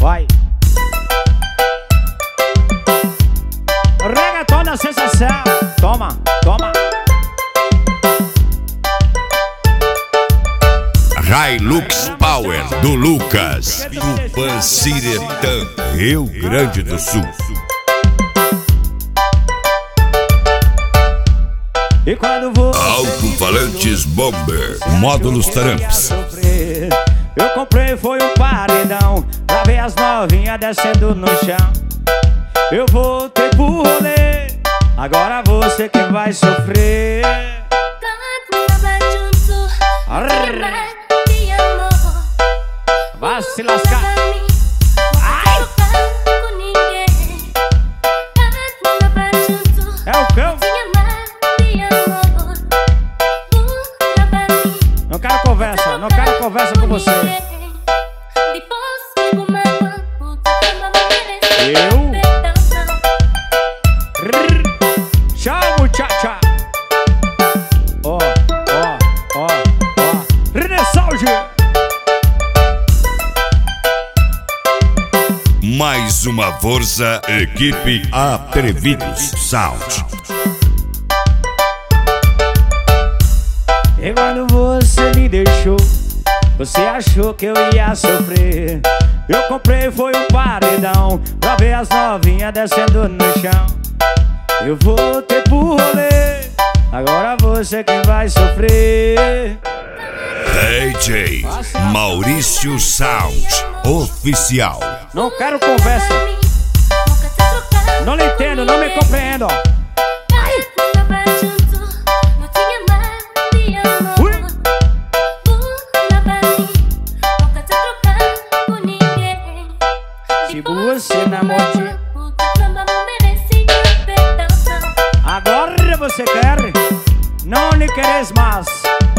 Vai. Reggaeton da sensação. Toma, toma. Hilux Power do Lucas, Tupanciretã, Rio Grande do Sul. E quando você Alto-falantes Bomber, módulos Tramps. eu comprei foi um paredão pra ver as novinhas descendo no chão. Eu voltei pro rolê, agora você que vai sofrer. Vai se lascar. Ai! É o cão. Não quero conversa, não quero conversa com você. Eu? Tchau, muchacha. Ó, ó, ó, ó. Renessalge. Mais uma força, equipe Atrevidos Sound. E quando você me deixou, você achou que eu ia sofrer. Eu comprei foi um paredão pra ver as novinhas descendo no chão. Eu voltei pro rolê, agora você que vai sofrer. DJ Maurício Sound Oficial. Não quero conversa. Não lhe entendo, não me compreendo. Se você namora, agora você quer, não lhe queres mais.